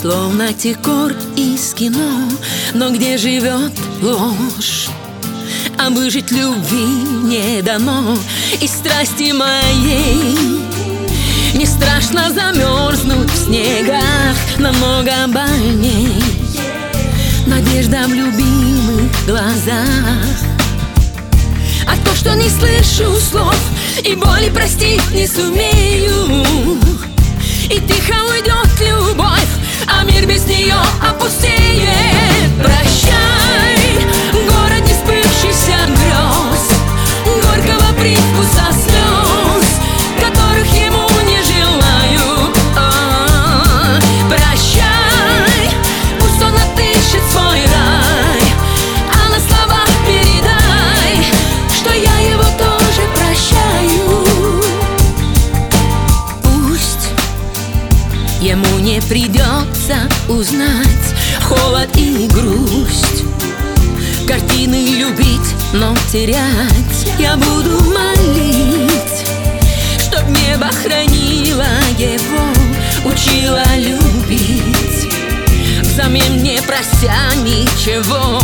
словно декор из кино. Но где живет ложь? А выжить любви не дано. И страсти моей не страшно замерзнуть в снегах. Намного больней надежда в любимых глазах. А то, что не слышу слов и боли простить не сумею, и тихо уйдет любовь, а мир без нее опустеет. Прощай, город не сбывшихся грез, горького привкуса слез, которых ему не желаю. Прощай, пусть он отыщет свой рай, а на словах передай, что я его тоже прощаю. Пусть ему не придется узнать холод и грусть, картины любить, но терять я буду молить, чтоб небо хранило его, учило любить, взамен не прося ничего.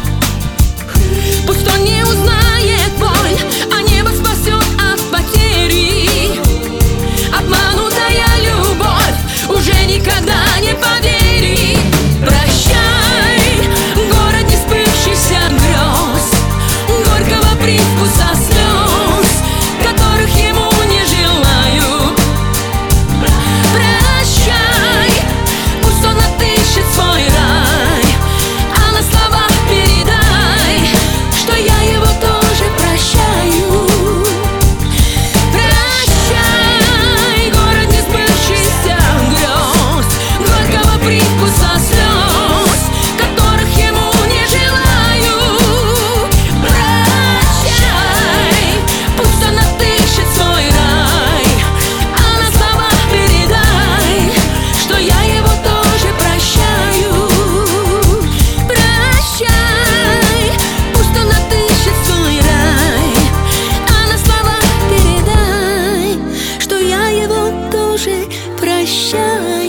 Пусть он не узнает боль, а небо спасет от потери. Обманутая любовь уже никогда не поверит. Прощай, город не сбывшихся грез, горького привкуса слез, которых ему не желаю. Прощай, пусть он отыщет свой рай, а на словах передай, что я его тоже прощаю. Прощай, город не сбывшихся грез, горького привкуса слез, которых ему не желаю. Прощай, пусть он отыщет свой рай, а на словах передай, что я его тоже прощаю. Прощай, пусть он отыщет свой рай, а на словах передай, что я его тоже прощаю.